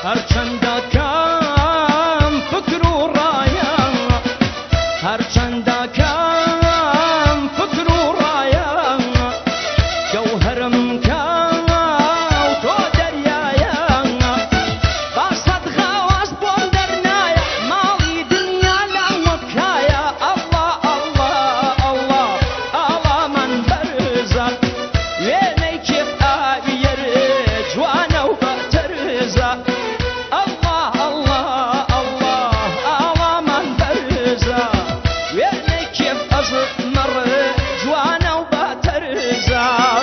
هەرچەندە کەم فکر و ڕایە هەرچەندە کەم فکر و ڕایە گەوهرم کەو تۆ دەریایە با سەد غاواز بۆم دەرنایە ماڵی دنیا لاوەکایە ئەڵڵا ئەڵڵا ئەڵڵا ئەڵڵا من بەرزە وێنەی کێف ئاویەر جوانە و بەتەرزە ئەڵڵا ئەڵڵا ئەڵڵا ئەڵڵا من بەرزە وێنەی کێف ئەزمەڕ جوانە و بەتەرزە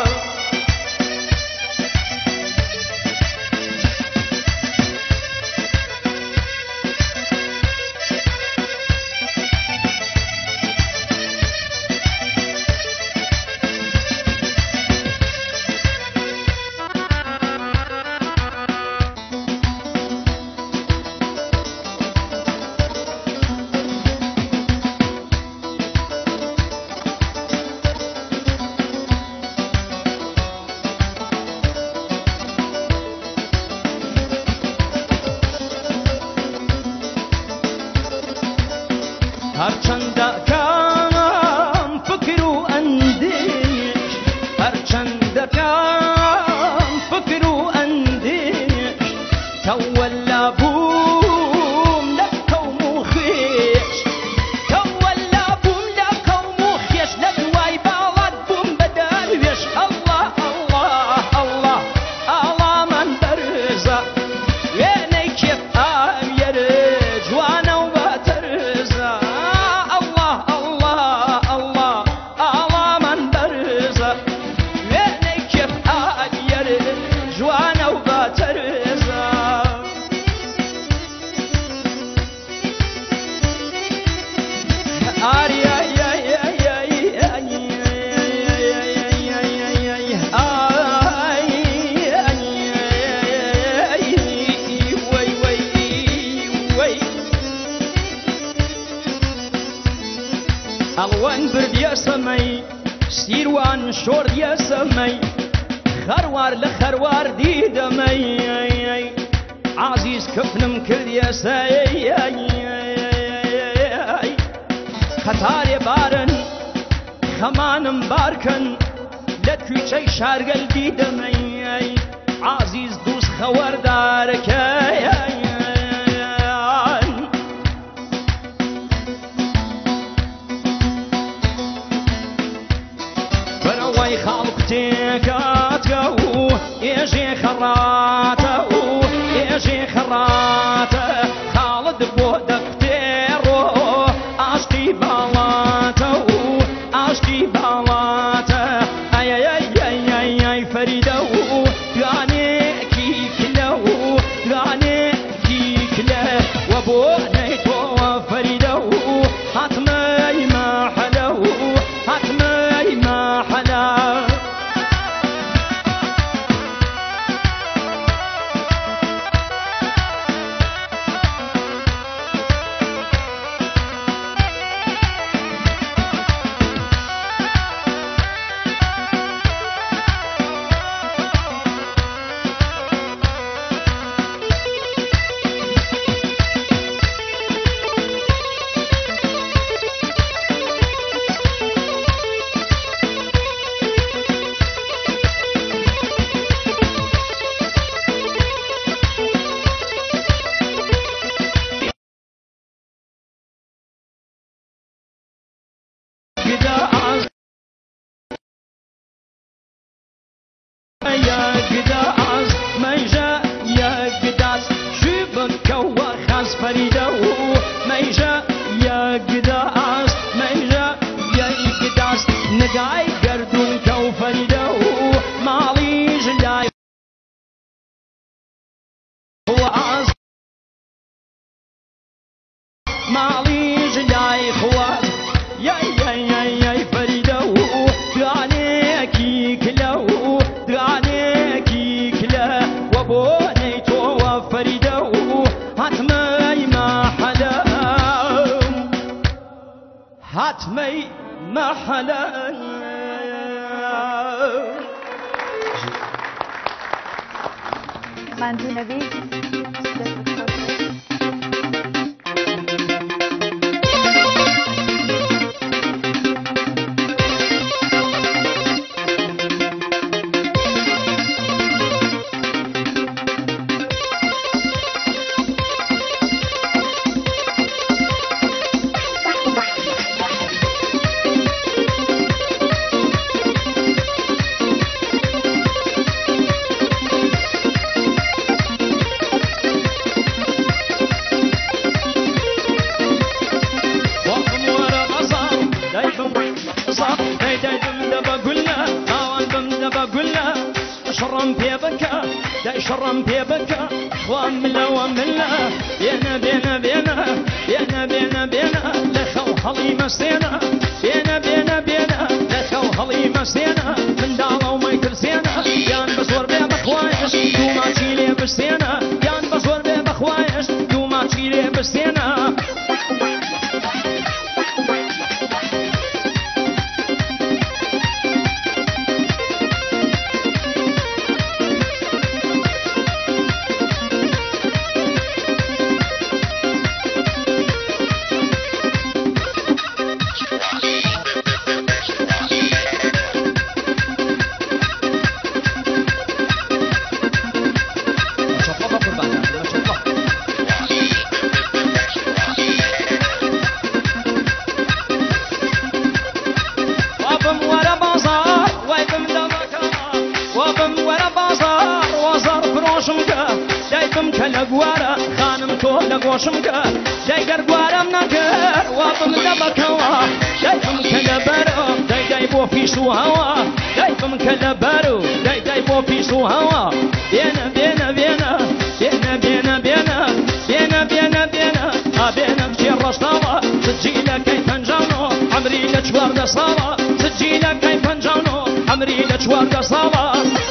هەرچەندە کەم فکر و ئەندێش هەرچەندە کەم فکر و ئەندێش تەوەلا بووم لە کەوم و خێش تەوەلا بووم لە کەوم و خێش لە دوای باڵات بووم بە دەروێش ئەڵڵا ئەڵڵا ئەڵڵا ئەڵڵا من بەرزە وێنەی کێف ئاویەر جوانە و بەتەرزە ئەڵڵا ئەڵڵا ئەڵڵا ئەڵڵا من بەرزە وێنەی کێف ئاویەر جوانە و بەتەرزە ئاری ئەڵوان بردیە سەمەی سیروان شۆردیە سەمەی خەروار لە خەروار دیدەمەی عازیز کفنم کردیە سەی قەتارێ بارن خەمانم بارکەن لە کوچەی شارگەل دیدەمەی عازیز دووس خەوەردارەکەی بەرەوەی خاڵق تێکاتکە و ئێژێ خەڕاتە و ئێژێ خەڕاتە خاڵت بۆ دەفتێڕۆ ئاشتی باڵاتە و ئاشتی باڵاتە ئەیەیەیەیەی فەریدە و دوانێکی کلە و دوانێکی کلە وە بۆ نەی تۆوە فەریدە و هاتمەی مەحەلە و هاتمەی مەحەلە نگای گردون کەو فەریدە و ماڵیش لای خواز ماڵیش لای خواز یای فەریدە و دوانێکی کلە و دوانێکی کلە وە بۆ نەی تۆوە فەریدە و هاتمەی مەحەلە هاتمەی مەحەلە ماندوو نەبی شرم پێ بکە واملەوە ملە بێنە بێنە بێنە بێنە بێنە بێنە لە خەو هەڵی مەستێنە بێنە بێنە بێنە لە خەو هەڵی مەستێنە منداڵە و مەیترسێنە یان بە زۆر بێ بەخوایش دووماچی لێ بستێنە یان بە زۆر بێ بەخوایش دووماچی لێ بستێنە لەگوارە خانم تۆ لە گۆشم کە دەیگەر گوارەم نەکرد وابم لە بەکەوە دەیبم کە لەبەرە دەیدای بۆ پیش و هەوە دەیبم کە لەبەر و دەیدای بۆ پیش و هەوە بێنە بێنە بێنە بێنە بێنە بێنە بێنە بێنە بێنە ئابێنە بچێ ڕەشتاوە سجیلەکەی پەنجاونۆ عەمری لە چواردە ساڵە سجیلەکەی پەنجاونۆ عەمری لە چواردە ساڵە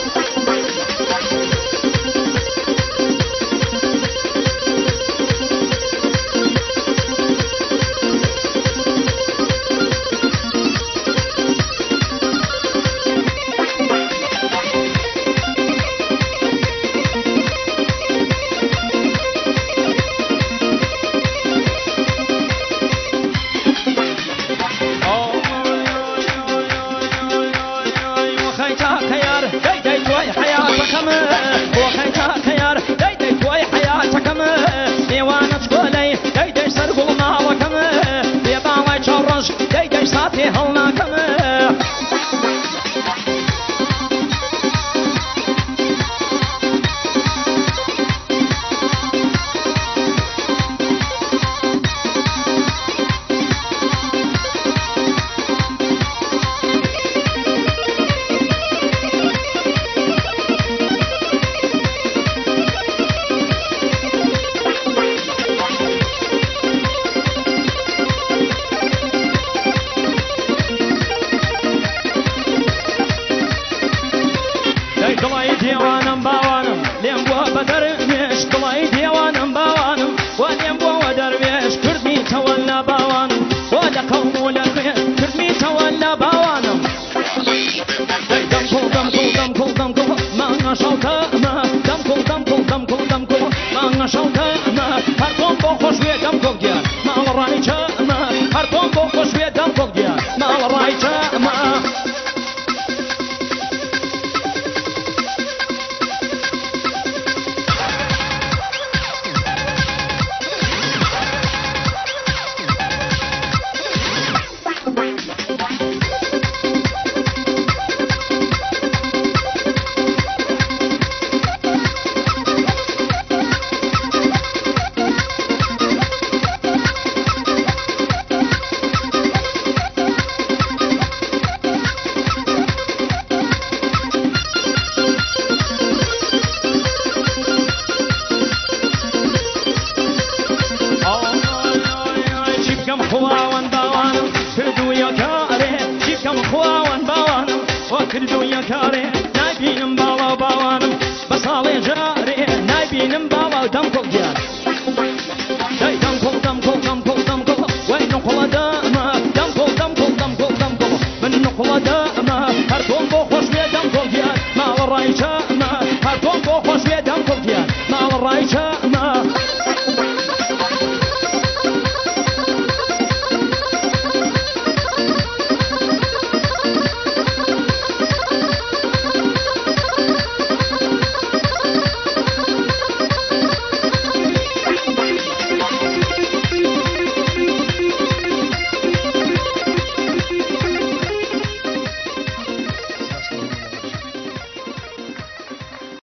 کردو یەکارێ نایبینم باڵا و باوانم بە ساڵێ جارێ نایبینم باڵا و دەمکۆڵ گیان دەی دەمکۆڵ دەمکۆڵ دەمکۆڵ دەمکۆڵ وەی نوقڵە دەمە دەمکۆڵ دەمکۆڵ دەمکۆڵ دەمکۆڵ من نوقڵە دەمە هەر تۆم بۆ خۆش وێ دەمکۆڵ گیان ماوە ڕای چەمە هەر تۆم بۆ خۆش وێ دەمکۆڵ گیان رايته